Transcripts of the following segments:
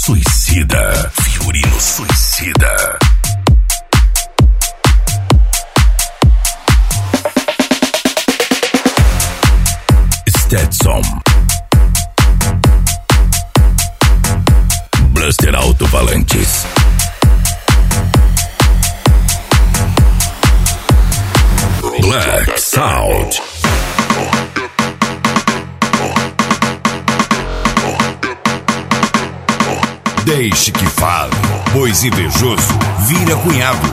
Suicida. Fiorino Suicida. Stetson. Blaster Alto-Falantes. Black Sound. Deixe que fale, pois invejoso vira cunhado.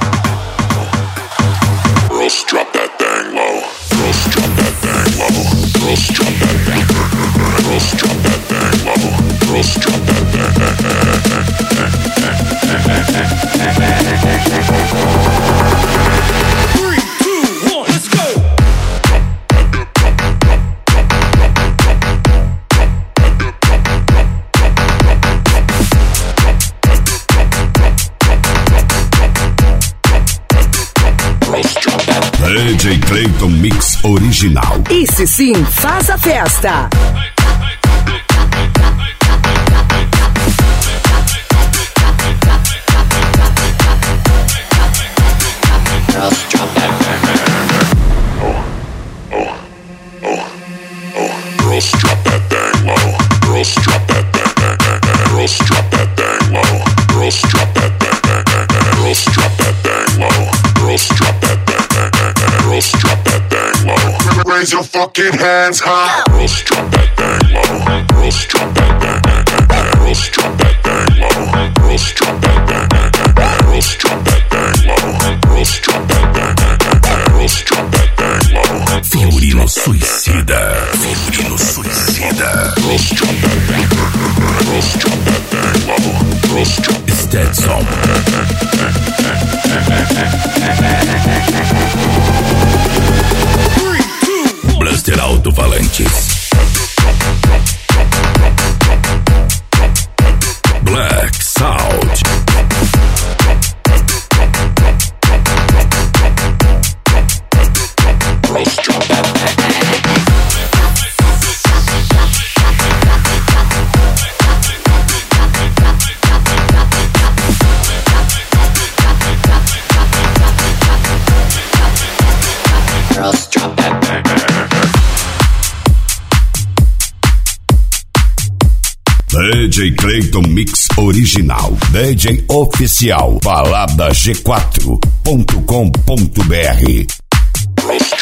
Russ, drop that thing low. Russ, drop that thing low. Russ, drop that thing. Russ, drop that thing low. Russ, drop that thing. 3, 2, 1, let's go. DJ Clayton Mix original. Esse sim faz a festa. Russ, drop that thing low. Russ, drop that thing. Russ, drop that thing low. Russ, drop that thing. Russ, drop that thing low. Russ, drop that thing. Russ, drop that thing low. Raise your fucking hands high. Russ, drop that thing low. Russ, drop that thing. Russ, drop that thing low. Russ, drop that thing. Russ, drop that thing low. Russ, drop that thing. Russ, drop that thing low. Fiorino Suicida. Fiorino Suicida. Russ, drop that thing. Russ, drop that thing low. Russ, drop Stetson. Blaster Alto-Falantes. Black Sound. Russ, drop that thing. Russ, drop that thing. DJ Clayton Mix original. DJ oficial. Balada G4.com.br. Russ,